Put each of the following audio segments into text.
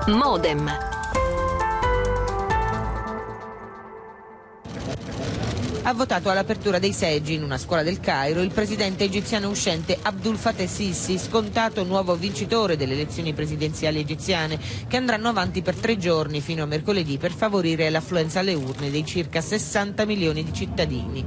Modem. Ha votato all'apertura dei seggi in una scuola del Cairo il presidente egiziano uscente Abdul Fattah Sisi, scontato nuovo vincitore delle elezioni presidenziali egiziane, che andranno avanti per 3 giorni fino a mercoledì per favorire l'affluenza alle urne dei circa 60 milioni di cittadini.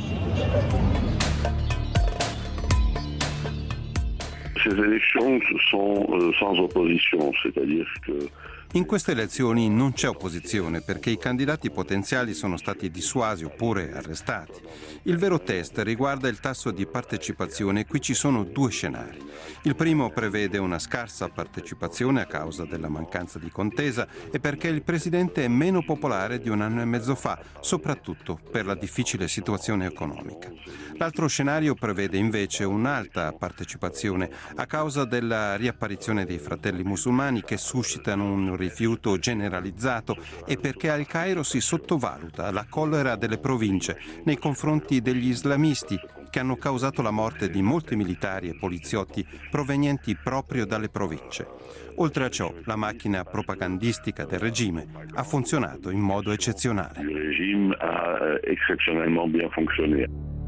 Ces élections sont sans opposition, c'est-à-dire que in queste elezioni non c'è opposizione perché i candidati potenziali sono stati dissuasi oppure arrestati. Il vero test riguarda il tasso di partecipazione. Qui ci sono 2 scenari. Il primo prevede una scarsa partecipazione a causa della mancanza di contesa e perché il presidente è meno popolare di 1 anno e mezzo fa, soprattutto per la difficile situazione economica. L'altro scenario prevede invece un'alta partecipazione a causa della riapparizione dei fratelli musulmani che suscitano un rifiuto generalizzato e perché al Cairo si sottovaluta la collera delle province nei confronti degli islamisti che hanno causato la morte di molti militari e poliziotti provenienti proprio dalle province. Oltre a ciò, la macchina propagandistica del regime ha funzionato in modo eccezionale. il régime a exceptionnellement bien fonctionné.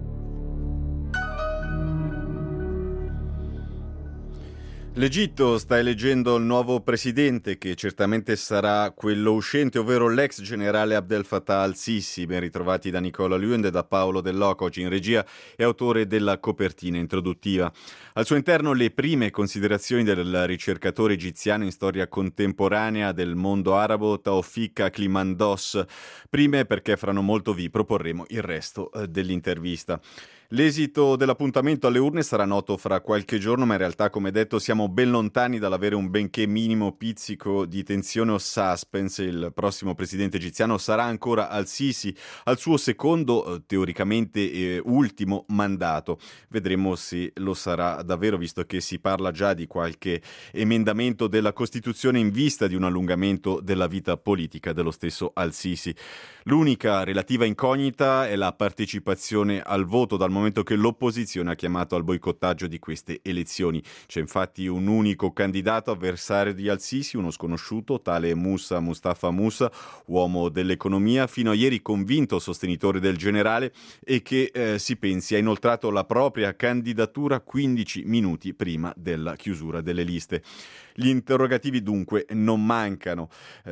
L'Egitto sta eleggendo il nuovo presidente, che certamente sarà quello uscente, ovvero l'ex generale Abdel Fattah al-Sisi. Ben ritrovati da Nicola Luende e da Paolo Dell'Oca, oggi in regia e autore della copertina introduttiva. Al suo interno le prime considerazioni del ricercatore egiziano in storia contemporanea del mondo arabo Taoufik Aklimandos. Prime perché fra non molto vi proporremo il resto dell'intervista. L'esito dell'appuntamento alle urne sarà noto fra qualche giorno, ma in realtà, come detto, siamo ben lontani dall'avere un benché minimo pizzico di tensione o suspense. Il prossimo presidente egiziano sarà ancora al-Sisi, al suo secondo, teoricamente ultimo mandato. Vedremo se lo sarà davvero, visto che si parla già di qualche emendamento della Costituzione in vista di un allungamento della vita politica dello stesso al-Sisi. L'unica relativa incognita è la partecipazione al voto, dal momento che l'opposizione ha chiamato al boicottaggio di queste elezioni. C'è infatti un unico candidato avversario di al-Sisi, uno sconosciuto, tale Mustafa Musa, uomo dell'economia, fino a ieri convinto sostenitore del generale e che si pensi ha inoltrato la propria candidatura 15 minuti prima della chiusura delle liste. Gli interrogativi dunque non mancano.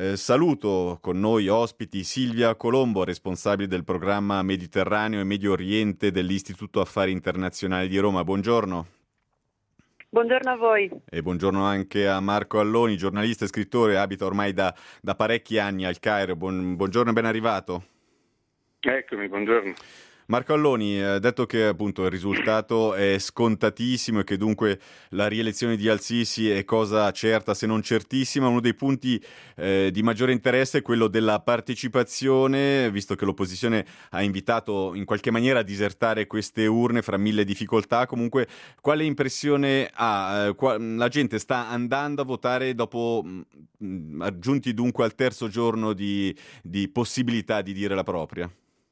Saluto con noi ospiti Silvia Colombo, responsabile del programma Mediterraneo e Medio Oriente dell'Istituto Affari Internazionali di Roma. Buongiorno. Buongiorno a voi. E buongiorno anche a Marco Alloni, giornalista e scrittore, abita ormai da parecchi anni al Cairo. Buongiorno e ben arrivato. Eccomi, buongiorno. Marco Alloni, detto che appunto il risultato è scontatissimo e che dunque la rielezione di al-Sisi è cosa certa se non certissima, uno dei punti di maggiore interesse è quello della partecipazione, visto che l'opposizione ha invitato in qualche maniera a disertare queste urne fra mille difficoltà. Comunque, quale impressione ha? La gente sta andando a votare dopo, giunti dunque al terzo giorno di possibilità di dire la propria?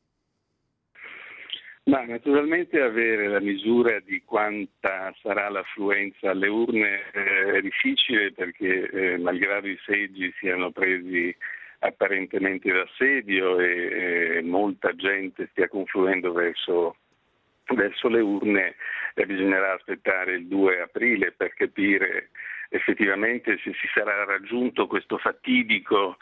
Ma naturalmente avere la misura di quanta sarà l'affluenza alle urne è difficile, perché malgrado i seggi siano presi apparentemente d'assedio e molta gente stia confluendo verso le urne, bisognerà aspettare il 2 aprile per capire effettivamente se si sarà raggiunto questo fatidico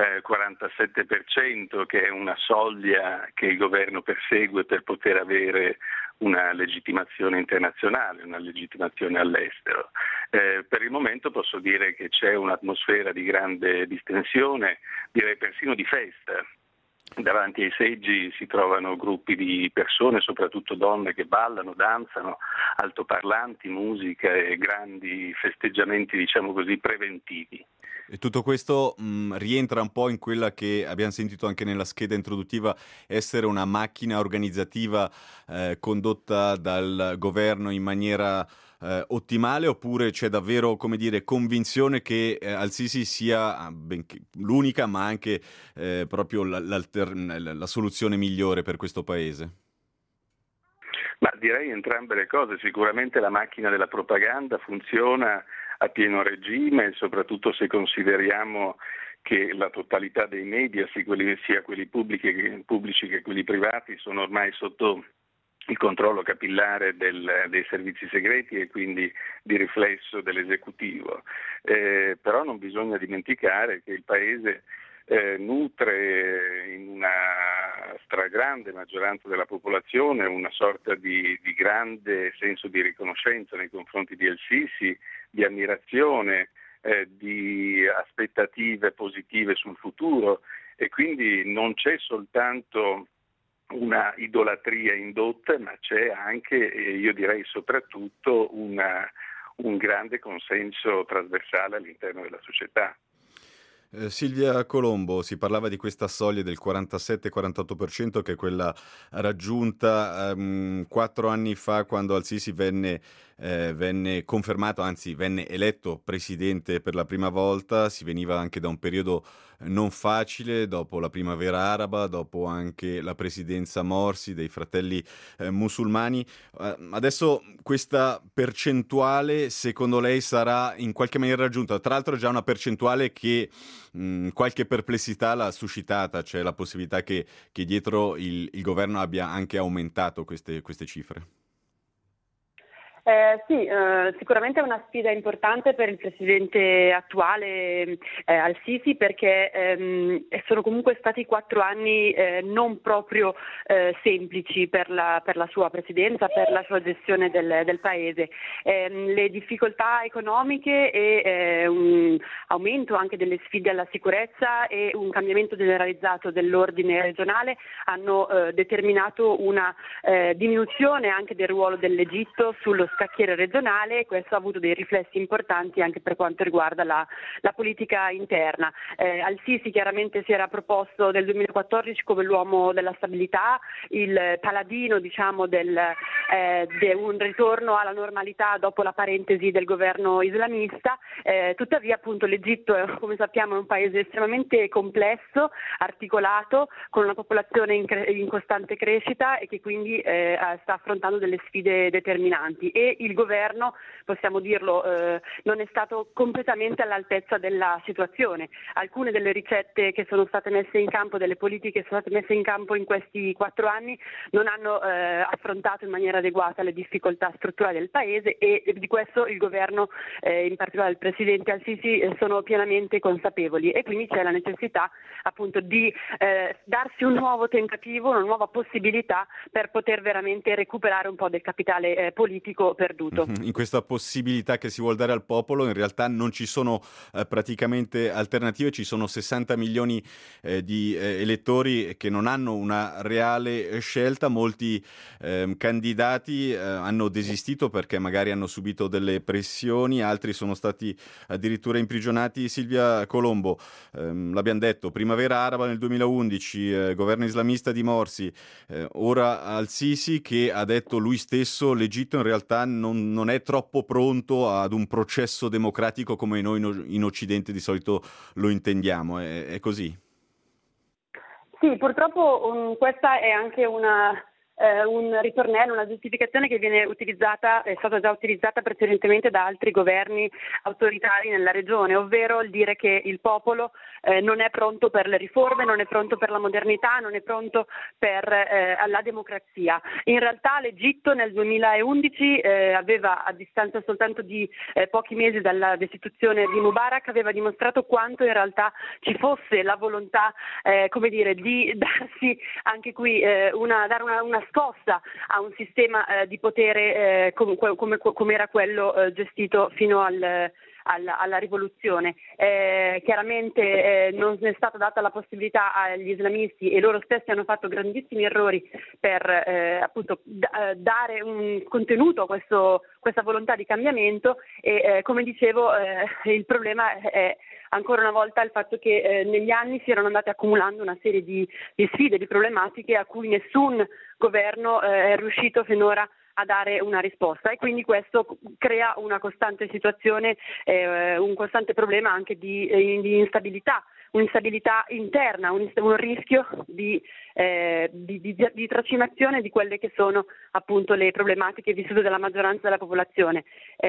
47%, che è una soglia che il governo persegue per poter avere una legittimazione internazionale, una legittimazione all'estero. Per il momento posso dire che c'è un'atmosfera di grande distensione, direi persino di festa. Davanti ai seggi si trovano gruppi di persone, soprattutto donne, che ballano, danzano, altoparlanti, musica e grandi festeggiamenti, diciamo così, preventivi. E tutto questo rientra un po' in quella che abbiamo sentito anche nella scheda introduttiva essere una macchina organizzativa condotta dal governo in maniera ottimale, oppure c'è davvero, come dire, convinzione che al-Sisi sia l'unica ma anche proprio la soluzione migliore per questo paese? Ma direi entrambe le cose. Sicuramente la macchina della propaganda funziona a pieno regime, soprattutto se consideriamo che la totalità dei media, sia quelli pubblici che quelli privati, sono ormai sotto il controllo capillare dei servizi segreti e quindi di riflesso dell'esecutivo. Però non bisogna dimenticare che il Paese nutre in una stragrande maggioranza della popolazione una sorta di grande senso di riconoscenza nei confronti di El-Sisi, di ammirazione, di aspettative positive sul futuro, e quindi non c'è soltanto una idolatria indotta, ma c'è anche, io direi soprattutto, un grande consenso trasversale all'interno della società. Silvia Colombo, si parlava di questa soglia del 47-48% che è quella raggiunta 4 anni fa quando Al-Sisi venne confermato, anzi venne eletto presidente per la prima volta. Si veniva anche da un periodo non facile, dopo la primavera araba, dopo anche la presidenza Morsi dei fratelli musulmani. Adesso questa percentuale secondo lei sarà in qualche maniera raggiunta? Tra l'altro è già una percentuale che qualche perplessità l'ha suscitata, c'è la possibilità che dietro il governo abbia anche aumentato queste cifre. Sì, sicuramente è una sfida importante per il presidente attuale Al-Sisi, perché sono comunque stati 4 anni non proprio semplici per la sua presidenza, per la sua gestione del paese. Le difficoltà economiche e un aumento anche delle sfide alla sicurezza e un cambiamento generalizzato dell'ordine regionale hanno determinato una diminuzione anche del ruolo dell'Egitto sullo scacchiere regionale, e questo ha avuto dei riflessi importanti anche per quanto riguarda la politica interna. Al-Sisi chiaramente si era proposto nel 2014 come l'uomo della stabilità, il paladino di un ritorno alla normalità dopo la parentesi del governo islamista. Tuttavia appunto l'Egitto, come sappiamo, è un paese estremamente complesso, articolato, con una popolazione in costante crescita e che quindi sta affrontando delle sfide determinanti, e il governo, possiamo dirlo, non è stato completamente all'altezza della situazione. Alcune delle ricette che sono state messe in campo, delle politiche che sono state messe in campo in questi 4 anni, non hanno affrontato in maniera adeguata le difficoltà strutturali del paese, e di questo il governo, in particolare il presidente Al-Sisi, sono pienamente consapevoli, e quindi c'è la necessità appunto di darsi un nuovo tentativo, una nuova possibilità per poter veramente recuperare un po' del capitale politico perduto. In questa possibilità che si vuol dare al popolo in realtà non ci sono praticamente alternative, ci sono 60 milioni di elettori che non hanno una reale scelta. Molti candidati hanno desistito perché magari hanno subito delle pressioni, altri sono stati addirittura imprigionati. Silvia Colombo, l'abbiamo detto, primavera araba nel 2011, governo islamista di Morsi, ora Al-Sisi che ha detto lui stesso l'Egitto in realtà non è troppo pronto ad un processo democratico come noi in Occidente di solito lo intendiamo. È così? Sì, purtroppo questa è anche un ritornello, una giustificazione che viene utilizzata, è stata già utilizzata precedentemente da altri governi autoritari nella regione, ovvero il dire che il popolo non è pronto per le riforme, non è pronto per la modernità, non è pronto per la democrazia. In realtà l'Egitto nel 2011 aveva, a distanza soltanto di pochi mesi dalla destituzione di Mubarak, aveva dimostrato quanto in realtà ci fosse la volontà di darsi anche qui dare una scossa a un sistema di potere come era quello gestito fino alla rivoluzione. Chiaramente non è stata data la possibilità agli islamisti, e loro stessi hanno fatto grandissimi errori per dare un contenuto a questa volontà di cambiamento, e come dicevo il problema è ancora una volta il fatto che negli anni si erano andate accumulando una serie di sfide, di problematiche a cui nessun governo è riuscito finora a dare una risposta, e quindi questo crea una costante situazione, un costante problema anche di instabilità un'instabilità interna, un rischio di tracimazione di quelle che sono appunto le problematiche vissute dalla maggioranza della popolazione.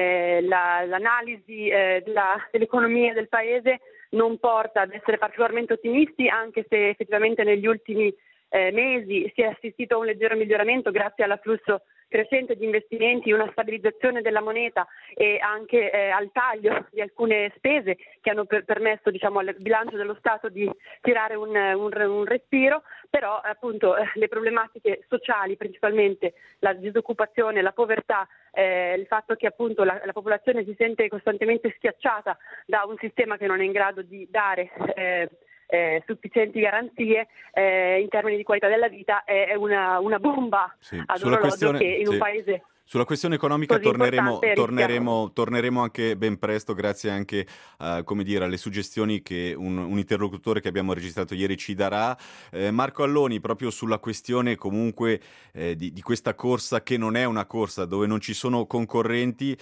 L'analisi dell'economia del paese non porta ad essere particolarmente ottimisti, anche se effettivamente negli ultimi mesi si è assistito a un leggero miglioramento grazie all'afflusso crescente di investimenti, una stabilizzazione della moneta e anche al taglio di alcune spese che hanno permesso al bilancio dello Stato di tirare un respiro, però appunto le problematiche sociali, principalmente la disoccupazione, la povertà, il fatto che appunto la popolazione si sente costantemente schiacciata da un sistema che non è in grado di dare sufficienti garanzie in termini di qualità della vita è una bomba ad orologio che in un paese... Sulla questione economica torneremo anche ben presto, grazie anche alle suggestioni che un interlocutore che abbiamo registrato ieri ci darà. Marco Alloni, proprio sulla questione comunque di questa corsa che non è una corsa, dove non ci sono concorrenti,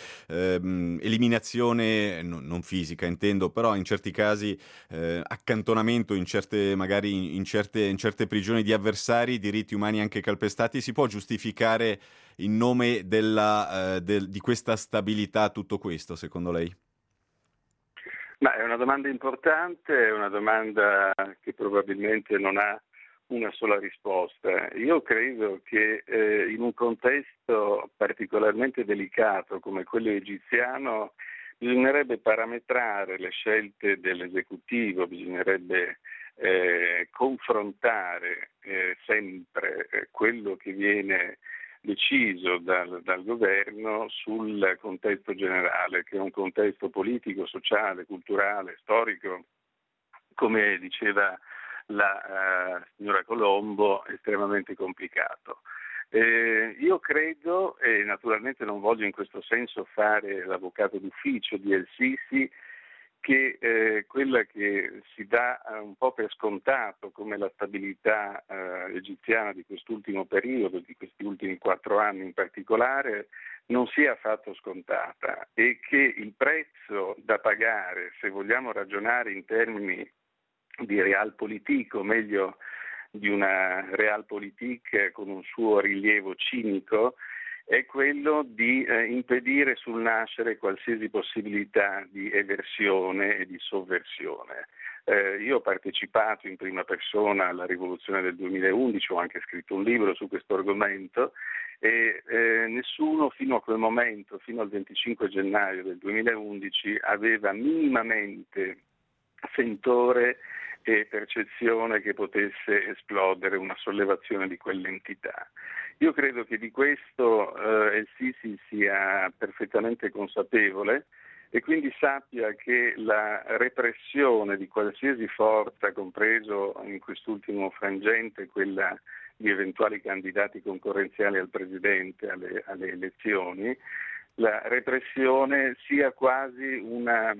eliminazione non fisica intendo, però in certi casi accantonamento in certe prigioni di avversari, diritti umani anche calpestati, si può giustificare in nome di questa stabilità tutto questo, secondo lei? Ma è una domanda importante, è una domanda che probabilmente non ha una sola risposta. Io credo che in un contesto particolarmente delicato come quello egiziano bisognerebbe parametrare le scelte dell'esecutivo, bisognerebbe confrontare sempre quello che viene deciso dal governo sul contesto generale, che è un contesto politico, sociale, culturale, storico, come diceva la signora Colombo, estremamente complicato. Io credo, e naturalmente non voglio in questo senso fare l'avvocato d'ufficio di El-Sisi, che quella che si dà un po' per scontato come la stabilità egiziana di quest'ultimo periodo, di questi ultimi 4 anni in particolare, non sia affatto scontata e che il prezzo da pagare, se vogliamo ragionare in termini di realpolitik, o meglio di una realpolitik con un suo rilievo cinico, è quello di impedire sul nascere qualsiasi possibilità di eversione e di sovversione. Io ho partecipato in prima persona alla rivoluzione del 2011, ho anche scritto un libro su questo argomento e nessuno fino a quel momento, fino al 25 gennaio del 2011, aveva minimamente sentore e percezione che potesse esplodere una sollevazione di quell'entità. Io credo che di questo El-Sisi sia perfettamente consapevole e quindi sappia che la repressione di qualsiasi forza, compreso in quest'ultimo frangente quella di eventuali candidati concorrenziali al Presidente, alle elezioni, la repressione sia quasi una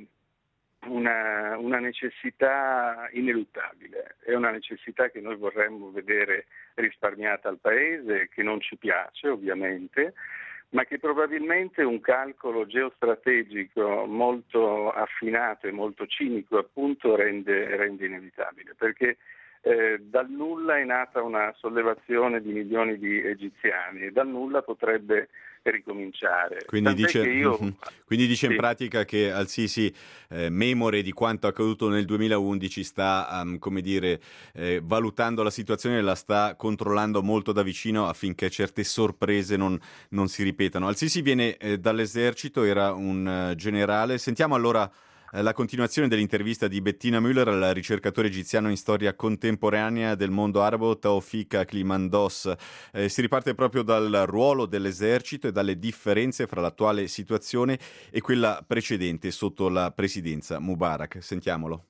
necessità ineluttabile, è una necessità che noi vorremmo vedere risparmiata al Paese, che non ci piace ovviamente, ma che probabilmente un calcolo geostrategico molto affinato e molto cinico appunto rende inevitabile, perché dal nulla è nata una sollevazione di milioni di egiziani e dal nulla potrebbe ricominciare. Quindi dice sì. In pratica che Al-Sisi, memore di quanto accaduto nel 2011, sta valutando la situazione e la sta controllando molto da vicino affinché certe sorprese non si ripetano. Al-Sisi viene dall'esercito, era un generale. Sentiamo allora la continuazione dell'intervista di Bettina Müller al ricercatore egiziano in storia contemporanea del mondo arabo Taoufik Aklimandos. Si riparte proprio dal ruolo dell'esercito e dalle differenze fra l'attuale situazione e quella precedente sotto la presidenza Mubarak. Sentiamolo.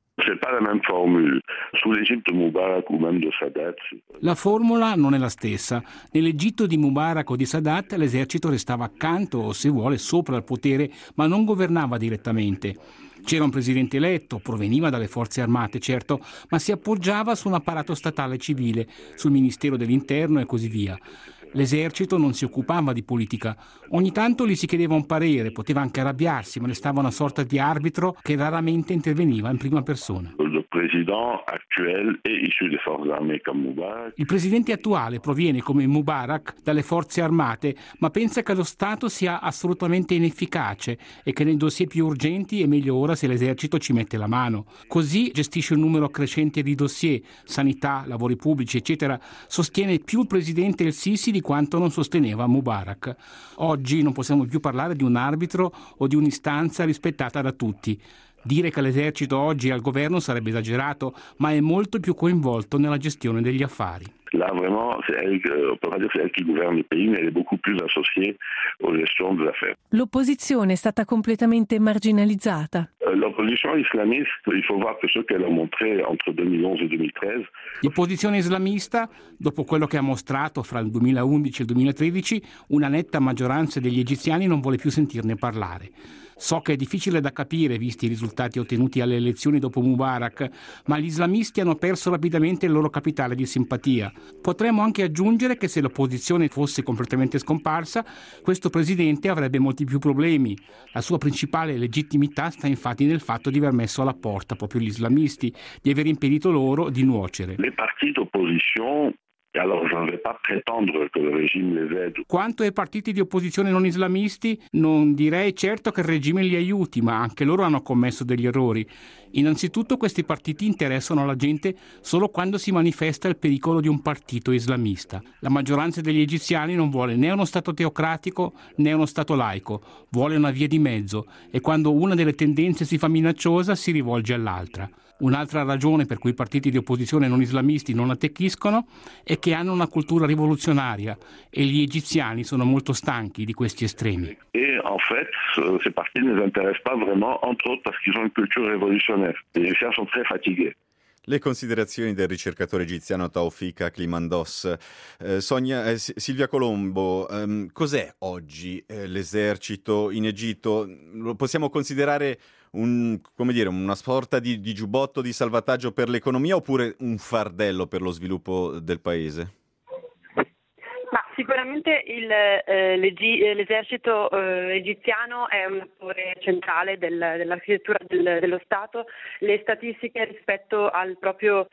La formula non è la stessa. Nell'Egitto di Mubarak o di Sadat l'esercito restava accanto o, se vuole, sopra il potere, ma non governava direttamente. C'era un presidente eletto, proveniva dalle forze armate, certo, ma si appoggiava su un apparato statale civile, sul Ministero dell'Interno e così via. L'esercito non si occupava di politica. Ogni tanto gli si chiedeva un parere, poteva anche arrabbiarsi, ma restava una sorta di arbitro che raramente interveniva in prima persona. Le président actuel est issu des forces armées comme Moubarak. Il presidente attuale proviene come Mubarak dalle forze armate, ma pensa che lo Stato sia assolutamente inefficace e che nei dossier più urgenti è meglio ora se l'esercito ci mette la mano. Così gestisce un numero crescente di dossier, sanità, lavori pubblici, eccetera. Sostiene più il presidente El Sisi di quanto non sosteneva Mubarak. Oggi non possiamo più parlare di un arbitro o di un'istanza rispettata da tutti. Dire che l'esercito oggi è al governo sarebbe esagerato, ma è molto più coinvolto nella gestione degli affari. Là, vraiment, c'est elle, on peut pas dire que c'est elle qui gouverne le pays, mais elle est beaucoup plus associée aux gestions des affaires. L'opposizione è stata completamente marginalizzata. L'opposition islamiste, il faut voir que ce qu'elle a montré entre 2011 et 2013. L'opposizione islamista, dopo quello che ha mostrato fra il 2011 e il 2013, una netta maggioranza degli egiziani non vuole più sentirne parlare. So che è difficile da capire visti i risultati ottenuti alle elezioni dopo Mubarak, ma gli islamisti hanno perso rapidamente il loro capitale di simpatia. Potremmo anche aggiungere che se l'opposizione fosse completamente scomparsa, questo presidente avrebbe molti più problemi. La sua principale legittimità sta infatti nel fatto di aver messo alla porta proprio gli islamisti, di aver impedito loro di nuocere. Les partis d'opposition. Alors, je ne vais pas prétendre que le régime les aide. Quanto ai partiti di opposizione non islamisti, non direi certo che il regime li aiuti, ma anche loro hanno commesso degli errori. Innanzitutto questi partiti interessano la gente solo quando si manifesta il pericolo di un partito islamista. La maggioranza degli egiziani non vuole né uno Stato teocratico né uno Stato laico, vuole una via di mezzo e quando una delle tendenze si fa minacciosa si rivolge all'altra. Un'altra ragione per cui i partiti di opposizione non islamisti non attecchiscono è che hanno una cultura rivoluzionaria e gli egiziani sono molto stanchi di questi estremi. Et en fait, ces partis ne les intéressent pas vraiment, entre autres parce qu'ils ont une culture révolutionnaire. Les Égyptiens sont très fatigués. Le considerazioni del ricercatore egiziano Taoufik Aklimandos. Silvia Colombo, cos'è oggi l'esercito in Egitto? Lo possiamo considerare una sorta di giubbotto di salvataggio per l'economia oppure un fardello per lo sviluppo del paese? Ma sicuramente l'esercito egiziano è un attore centrale dell'architettura dello Stato. Le statistiche rispetto al proprio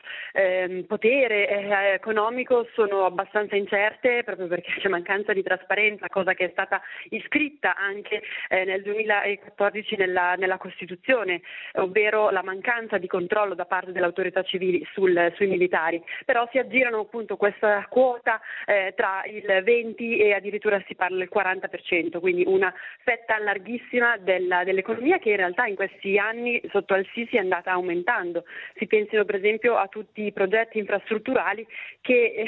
potere economico sono abbastanza incerte proprio perché c'è mancanza di trasparenza, cosa che è stata iscritta anche nel 2014 nella Costituzione, ovvero la mancanza di controllo da parte delle autorità civili sui militari. Però si aggirano appunto questa quota tra il 20 e addirittura si parla del 40%, quindi una fetta larghissima dell'economia che in realtà in questi anni sotto Al-Sisi è andata aumentando. Si pensino per esempio a tutti i progetti infrastrutturali che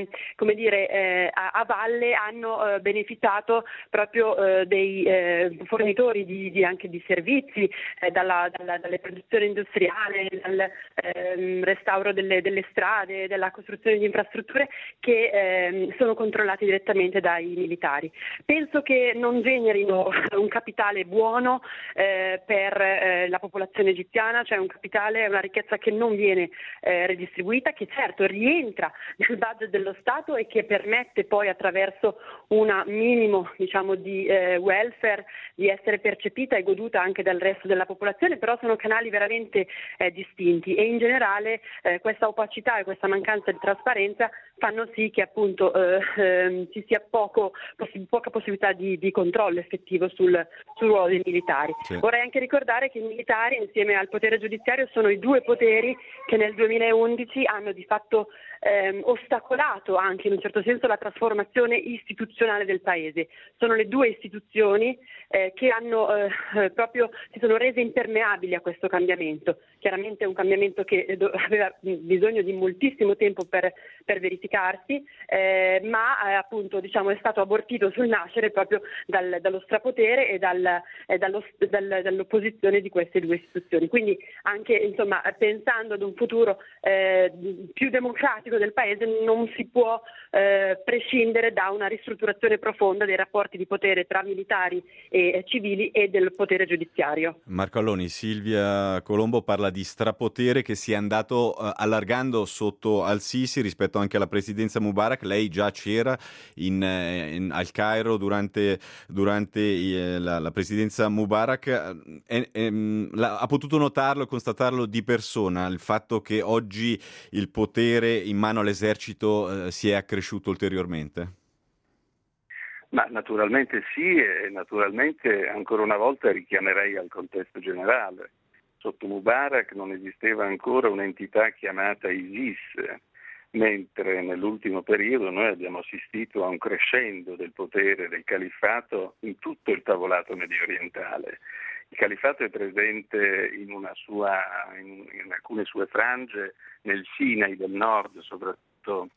a valle hanno beneficiato proprio dei fornitori anche di servizi, dalle produzioni industriali, dal restauro delle strade, della costruzione di infrastrutture che sono controllati direttamente dai militari. Penso che non generino un capitale buono per la popolazione egiziana, cioè un capitale, una ricchezza che non viene redistribuita, che certo rientra nel budget dello Stato e che permette poi attraverso un minimo di welfare di essere percepita e goduta anche dal resto della popolazione, però sono canali veramente distinti e in generale questa opacità e questa mancanza di trasparenza fanno sì che appunto ci sia poca possibilità di controllo effettivo sul ruolo dei militari. Sì. Vorrei anche ricordare che i militari insieme al potere giudiziario sono i due poteri che nel 2011 hanno di fatto ostacolato anche in un certo senso la trasformazione istituzionale del paese. Sono le due istituzioni che hanno proprio si sono rese impermeabili a questo cambiamento. Chiaramente è un cambiamento che aveva bisogno di moltissimo tempo per verificarsi, ma appunto è stato abortito sul nascere proprio dallo strapotere e dall'opposizione di queste due istituzioni. Quindi anche pensando ad un futuro più democratico del paese non si può prescindere da una ristrutturazione profonda dei rapporti di potere tra militari e civili e del potere giudiziario. Marco Alloni, Silvia Colombo parla di strapotere che si è andato allargando sotto Al-Sisi rispetto anche alla presidenza Mubarak. Lei già c'era al Cairo durante la presidenza Mubarak, ha potuto notarlo e constatarlo di persona, il fatto che oggi il potere in mano all'esercito si è accresciuto ulteriormente? Ma naturalmente sì, e naturalmente ancora una volta richiamerei al contesto generale. Sotto Mubarak non esisteva ancora un'entità chiamata ISIS, mentre nell'ultimo periodo noi abbiamo assistito a un crescendo del potere del califfato in tutto il tavolato medio orientale. Il califfato è presente in alcune sue frange nel Sinai del nord, soprattutto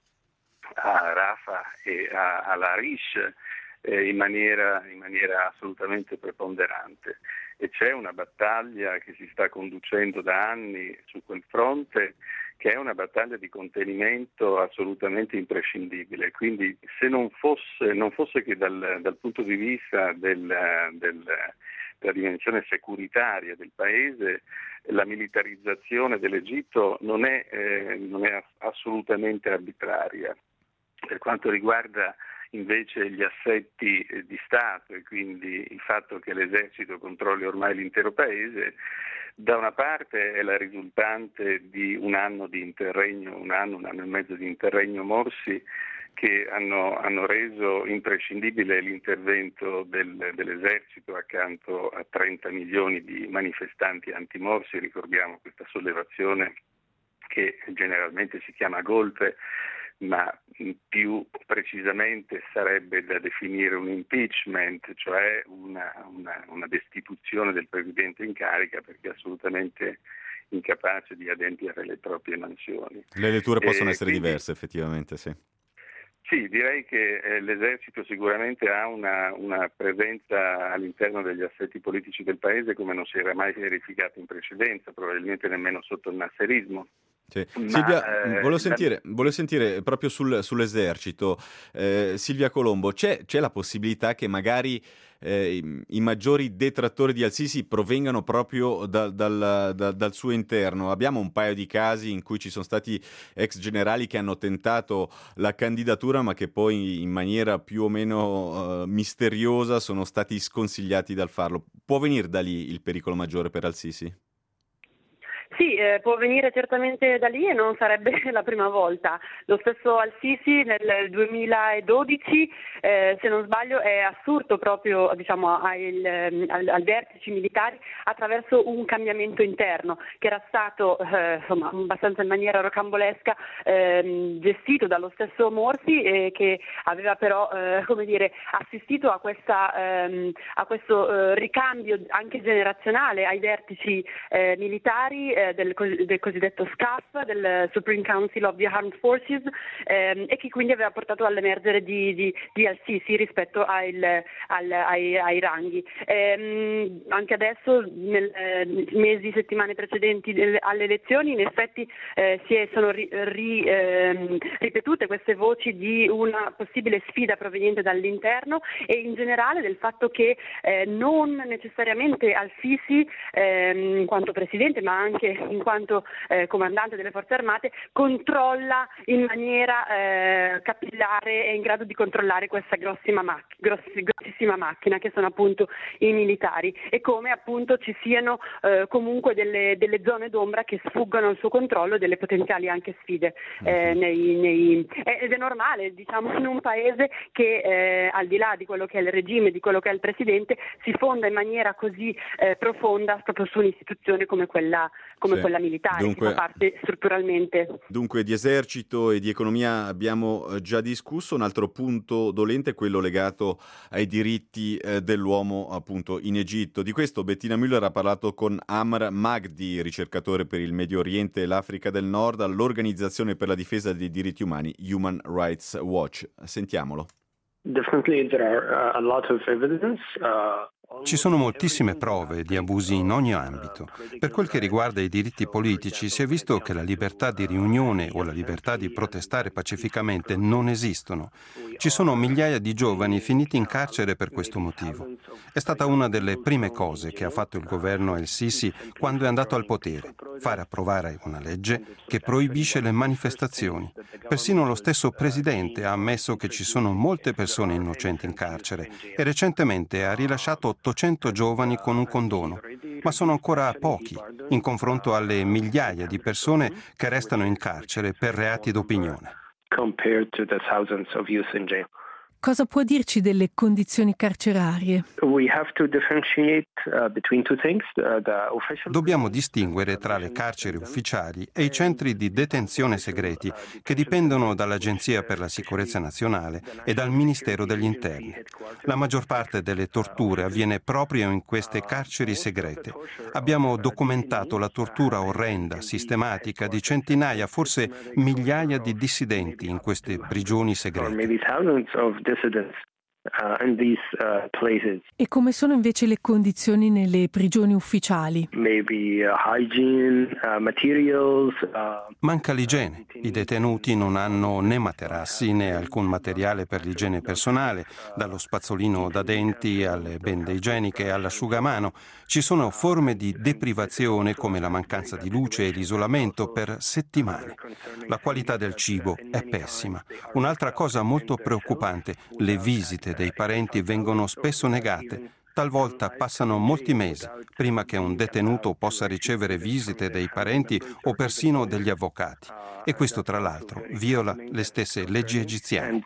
a Rafah e a Larish, in maniera assolutamente preponderante, e c'è una battaglia che si sta conducendo da anni su quel fronte, che è una battaglia di contenimento assolutamente imprescindibile. Quindi se non fosse che dal punto di vista della dimensione securitaria del paese, la militarizzazione dell'Egitto non è assolutamente arbitraria. Per quanto riguarda invece gli assetti di Stato e quindi il fatto che l'esercito controlli ormai l'intero paese, da una parte è la risultante di un anno di interregno, un anno e mezzo di interregno Morsi, che hanno reso imprescindibile l'intervento dell'esercito accanto a 30 milioni di manifestanti anti-Morsi. Ricordiamo questa sollevazione che generalmente si chiama golpe, ma più precisamente sarebbe da definire un impeachment, cioè una destituzione del presidente in carica, perché è assolutamente incapace di adempiere le proprie mansioni. Le letture possono essere diverse, effettivamente, sì. Sì, direi che l'esercito sicuramente ha una presenza all'interno degli assetti politici del paese come non si era mai verificato in precedenza, probabilmente nemmeno sotto il nasserismo. Sì. Silvia, volevo sentire proprio sull'esercito, Silvia Colombo, c'è la possibilità che magari i maggiori detrattori di Al-Sisi provengano proprio dal suo interno? Abbiamo un paio di casi in cui ci sono stati ex generali che hanno tentato la candidatura ma che poi in maniera più o meno misteriosa sono stati sconsigliati dal farlo. Può venire da lì il pericolo maggiore per Al-Sisi? Sì, può venire certamente da lì e non sarebbe la prima volta. Lo stesso Al-Sisi nel 2012, se non sbaglio, è assurto proprio al vertici militari attraverso un cambiamento interno che era stato abbastanza in maniera rocambolesca gestito dallo stesso Morsi, che aveva però assistito a questo ricambio anche generazionale ai vertici militari del cosiddetto SCAF, del Supreme Council of the Armed Forces, e che quindi aveva portato all'emergere di Al-Sisi rispetto ai ranghi. Anche adesso, nei mesi, settimane precedenti alle elezioni, in effetti sono ripetute queste voci di una possibile sfida proveniente dall'interno e in generale del fatto che non necessariamente Al-Sisi, in quanto presidente, ma anche in quanto comandante delle forze armate, controlla in maniera capillare, è in grado di controllare questa grossissima macchina che sono appunto i militari, e come appunto ci siano comunque delle zone d'ombra che sfuggono al suo controllo, delle potenziali anche sfide ed è normale, diciamo, in un paese che al di là di quello che è il regime, di quello che è il presidente, si fonda in maniera così profonda proprio su un'istituzione come quella militare, che fa parte strutturalmente. Dunque di esercito e di economia abbiamo già discusso. Un altro punto dolente è quello legato ai diritti dell'uomo appunto in Egitto. Di questo Bettina Müller ha parlato con Amr Magdi, ricercatore per il Medio Oriente e l'Africa del Nord all'Organizzazione per la difesa dei diritti umani Human Rights Watch. Sentiamolo. Definitely there are a lot of evidence. Ci sono moltissime prove di abusi in ogni ambito. Per quel che riguarda i diritti politici, si è visto che la libertà di riunione o la libertà di protestare pacificamente non esistono. Ci sono migliaia di giovani finiti in carcere per questo motivo. È stata una delle prime cose che ha fatto il governo El-Sisi quando è andato al potere. fare approvare una legge che proibisce le manifestazioni. Persino lo stesso presidente ha ammesso che ci sono molte persone innocenti in carcere e recentemente ha rilasciato 800 giovani con un condono. Ma sono ancora pochi in confronto alle migliaia di persone che restano in carcere per reati d'opinione. Cosa può dirci delle condizioni carcerarie? Dobbiamo distinguere tra le carceri ufficiali e i centri di detenzione segreti che dipendono dall'Agenzia per la Sicurezza Nazionale e dal Ministero degli Interni. La maggior parte delle torture avviene proprio in queste carceri segrete. Abbiamo documentato la tortura orrenda, sistematica di centinaia, forse migliaia di dissidenti in queste prigioni segrete. E come sono invece le condizioni nelle prigioni ufficiali? Manca l'igiene. I detenuti non hanno né materassi né alcun materiale per l'igiene personale, dallo spazzolino da denti alle bende igieniche all'asciugamano. Ci sono forme di deprivazione come la mancanza di luce e l'isolamento per settimane. La qualità del cibo è pessima. Un'altra cosa molto preoccupante, le visite dei parenti vengono spesso negate. Talvolta passano molti mesi prima che un detenuto possa ricevere visite dei parenti o persino degli avvocati. E questo, tra l'altro, viola le stesse leggi egiziane.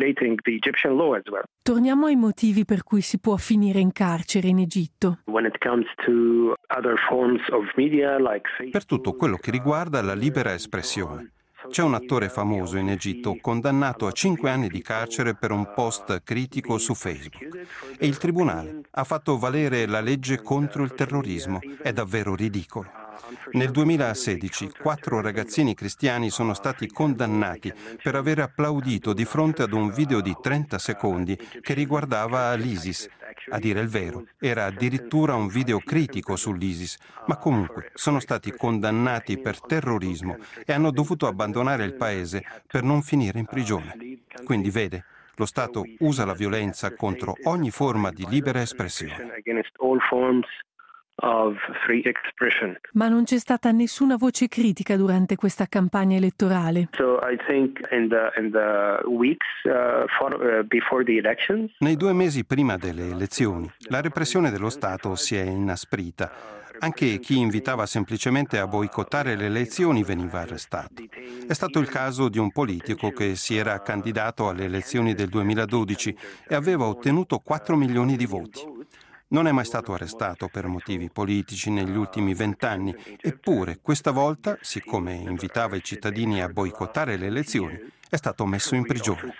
Torniamo ai motivi per cui si può finire in carcere in Egitto. Per tutto quello che riguarda la libera espressione. C'è un attore famoso in Egitto condannato a 5 anni di carcere per un post critico su Facebook. E il tribunale ha fatto valere la legge contro il terrorismo. È davvero ridicolo. Nel 2016 4 ragazzini cristiani sono stati condannati per aver applaudito di fronte ad un video di 30 secondi che riguardava l'ISIS. A dire il vero, era addirittura un video critico sull'ISIS, ma comunque sono stati condannati per terrorismo e hanno dovuto abbandonare il paese per non finire in prigione. Quindi vede, lo Stato usa la violenza contro ogni forma di libera espressione. Ma non c'è stata nessuna voce critica durante questa campagna elettorale. Nei 2 mesi prima delle elezioni, la repressione dello Stato si è inasprita. Anche chi invitava semplicemente a boicottare le elezioni veniva arrestato. È stato il caso di un politico che si era candidato alle elezioni del 2012 e aveva ottenuto 4 milioni di voti. Non è mai stato arrestato per motivi politici negli ultimi 20 anni, eppure questa volta, siccome invitava i cittadini a boicottare le elezioni, è stato messo in prigione.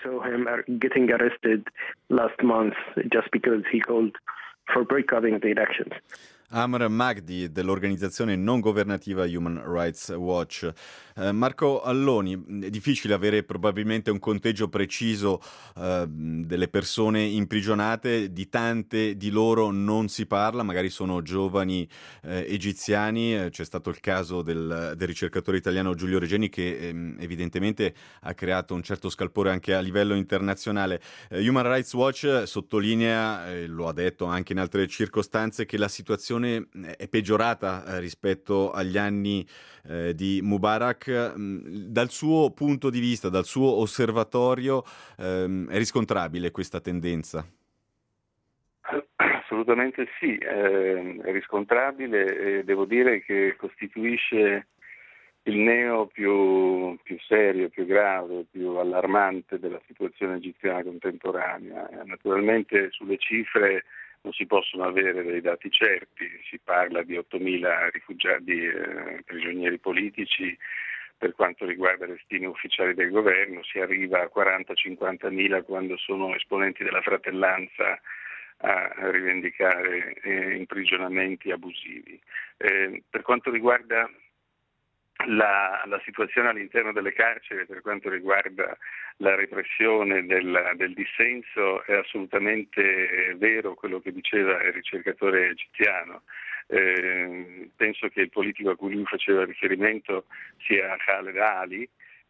Amr Magdi dell'organizzazione non governativa Human Rights Watch. Marco Alloni, è difficile avere probabilmente un conteggio preciso delle persone imprigionate, di tante di loro non si parla, magari sono giovani egiziani, c'è stato il caso del ricercatore italiano Giulio Regeni che evidentemente ha creato un certo scalpore anche a livello internazionale. Human Rights Watch sottolinea, lo ha detto anche in altre circostanze, che la situazione è peggiorata rispetto agli anni di Mubarak. Dal suo punto di vista, dal suo osservatorio, è riscontrabile questa tendenza? Assolutamente sì, è riscontrabile e devo dire che costituisce il neo più serio, più grave, più allarmante della situazione egiziana contemporanea. Naturalmente sulle cifre non si possono avere dei dati certi, si parla di 8.000 rifugiati, prigionieri politici. Per quanto riguarda le stime ufficiali del governo si arriva a 40-50.000 quando sono esponenti della fratellanza a rivendicare imprigionamenti abusivi. Per quanto riguarda la situazione all'interno delle carceri, per quanto riguarda la repressione del dissenso, è assolutamente vero quello che diceva il ricercatore egiziano. Penso che il politico a cui lui faceva riferimento sia Khaled Ali,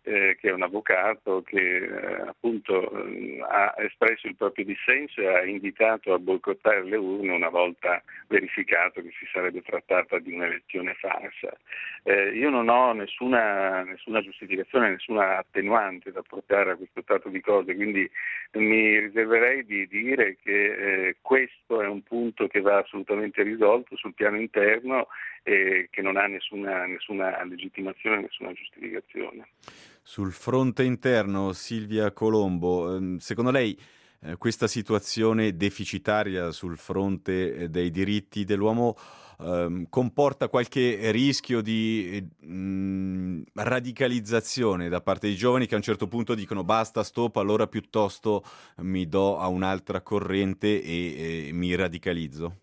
che è un avvocato che appunto ha espresso il proprio dissenso e ha invitato a boicottare le urne una volta verificato che si sarebbe trattata di un'elezione farsa. Io non ho nessuna giustificazione, nessuna attenuante da portare a questo stato di cose, quindi mi riserverei di dire che questo è un punto che va assolutamente risolto sul piano interno e che non ha nessuna legittimazione, nessuna giustificazione. Sul fronte interno, Silvia Colombo, secondo lei questa situazione deficitaria sul fronte dei diritti dell'uomo comporta qualche rischio di radicalizzazione da parte di giovani che a un certo punto dicono basta, stop, allora piuttosto mi do a un'altra corrente e mi radicalizzo?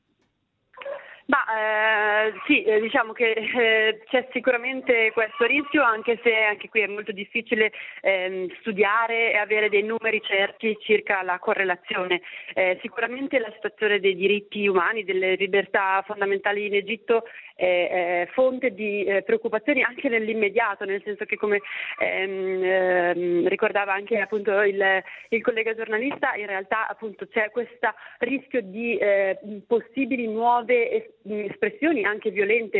Sì, diciamo che c'è sicuramente questo rischio, anche se anche qui è molto difficile studiare e avere dei numeri certi circa la correlazione. Sicuramente la situazione dei diritti umani, delle libertà fondamentali in Egitto è fonte di preoccupazioni anche nell'immediato, nel senso che come ricordava anche appunto il collega giornalista, in realtà appunto c'è questo rischio di possibili nuove espressioni anche violente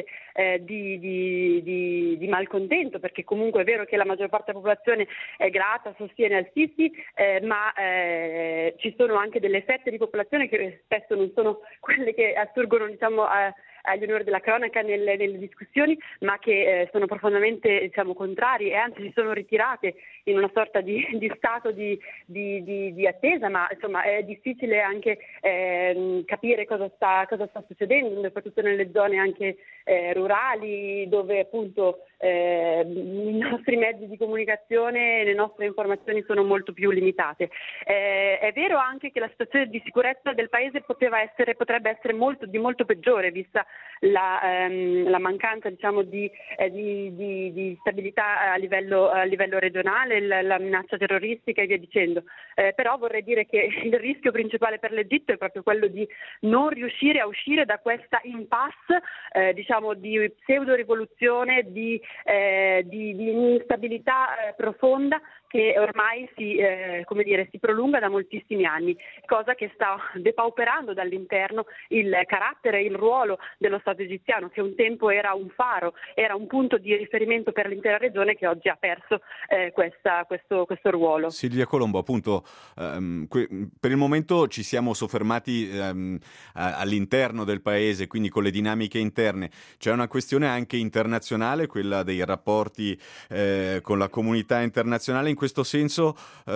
di malcontento, perché comunque è vero che la maggior parte della popolazione è grata, sostiene al-Sisi, ma ci sono anche delle fette di popolazione che spesso non sono quelle che assurgono agli onori della cronaca nelle discussioni, ma che sono profondamente contrari e anzi si sono ritirate in una sorta di stato di attesa, ma insomma è difficile anche capire cosa sta succedendo, soprattutto nelle zone anche rurali, dove appunto i nostri mezzi di comunicazione e le nostre informazioni sono molto più limitate. È vero anche che la situazione di sicurezza del paese potrebbe essere molto peggiore, vista la mancanza di stabilità a livello regionale, la minaccia terroristica e via dicendo. Però vorrei dire che il rischio principale per l'Egitto è proprio quello di non riuscire a uscire da questa impasse di pseudo rivoluzione, di instabilità profonda che ormai si prolunga da moltissimi anni, cosa che sta depauperando dall'interno il carattere e il ruolo dello Stato egiziano, che un tempo era un faro, era un punto di riferimento per l'intera regione, che oggi ha perso questo ruolo. Silvia Colombo, appunto, per il momento ci siamo soffermati all'interno del paese, quindi con le dinamiche interne. C'è una questione anche internazionale, quella dei rapporti con la comunità internazionale. In questo senso,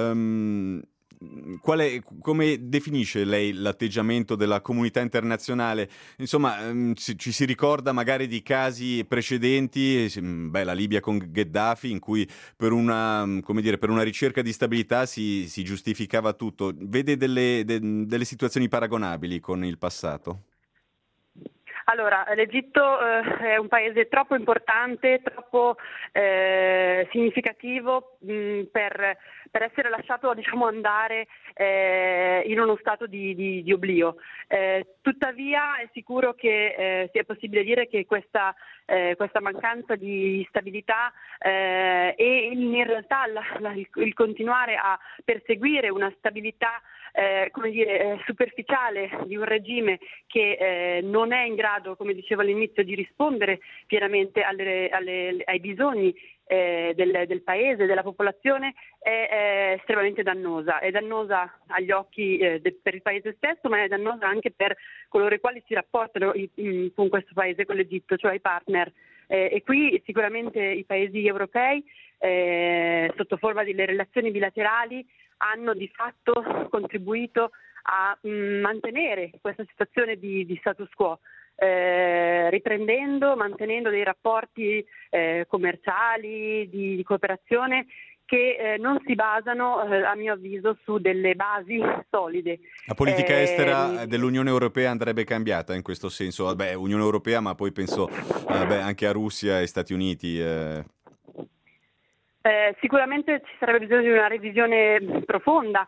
come definisce lei l'atteggiamento della comunità internazionale? Insomma, ci si ricorda magari di casi precedenti, la Libia con Gheddafi, in cui per una ricerca di stabilità si giustificava tutto. Vede delle situazioni paragonabili con il passato? Allora, l'Egitto è un paese troppo importante, troppo significativo per essere lasciato andare in uno stato di oblio. Tuttavia è sicuro che sia possibile dire che questa mancanza di stabilità e in realtà il continuare a perseguire una stabilità superficiale di un regime che non è in grado, come dicevo all'inizio, di rispondere pienamente ai bisogni del paese, della popolazione, è estremamente dannosa. È dannosa agli occhi per il paese stesso, ma è dannosa anche per coloro i quali si rapportano con questo paese, con l'Egitto, cioè i partner. E qui sicuramente i paesi europei, sotto forma delle relazioni bilaterali, hanno di fatto contribuito a mantenere questa situazione di status quo, mantenendo dei rapporti commerciali, di cooperazione che non si basano, a mio avviso, su delle basi solide. La politica estera dell'Unione Europea andrebbe cambiata in questo senso? Unione Europea, ma poi penso anche a Russia e Stati Uniti. Sicuramente ci sarebbe bisogno di una revisione profonda,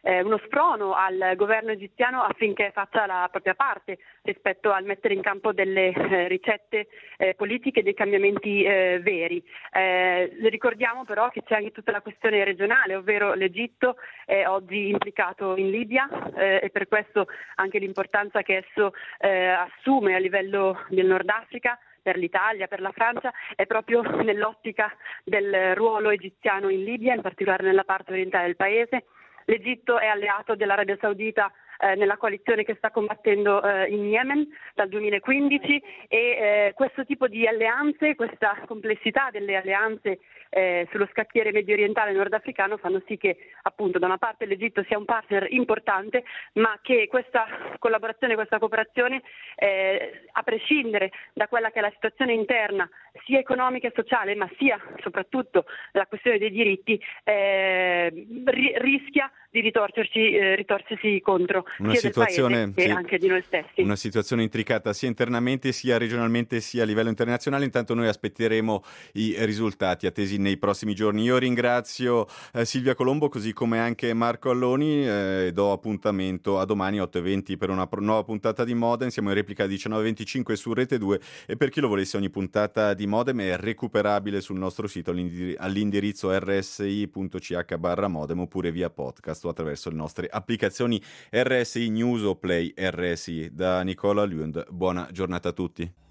uno sprono al governo egiziano affinché faccia la propria parte rispetto al mettere in campo delle ricette politiche e dei cambiamenti veri. Ricordiamo però che c'è anche tutta la questione regionale, ovvero l'Egitto è oggi implicato in Libia e per questo anche l'importanza che esso assume a livello del Nord Africa, per l'Italia, per la Francia, è proprio nell'ottica del ruolo egiziano in Libia, in particolare nella parte orientale del paese. L'Egitto è alleato dell'Arabia Saudita nella coalizione che sta combattendo in Yemen dal 2015 e questo tipo di alleanze, questa complessità delle alleanze sullo scacchiere medio orientale nordafricano fanno sì che appunto da una parte l'Egitto sia un partner importante, ma che questa collaborazione, questa cooperazione a prescindere da quella che è la situazione interna sia economica e sociale, ma sia soprattutto la questione dei diritti, rischia di ritorcersi contro una sia situazione, del paese che anche di noi stessi. Una situazione intricata sia internamente, sia regionalmente, sia a livello internazionale. Intanto noi aspetteremo i risultati attesi nei prossimi giorni. Io ringrazio Silvia Colombo, così come anche Marco Alloni, e do appuntamento a domani 8:20 per una nuova puntata di Modem. Siamo in replica 19:25 su Rete 2 e per chi lo volesse ogni puntata di Modem è recuperabile sul nostro sito all'indirizzo rsi.ch/modem oppure via podcast o attraverso le nostre applicazioni RSI News o Play RSI. Da Nicola Lund, buona giornata a tutti.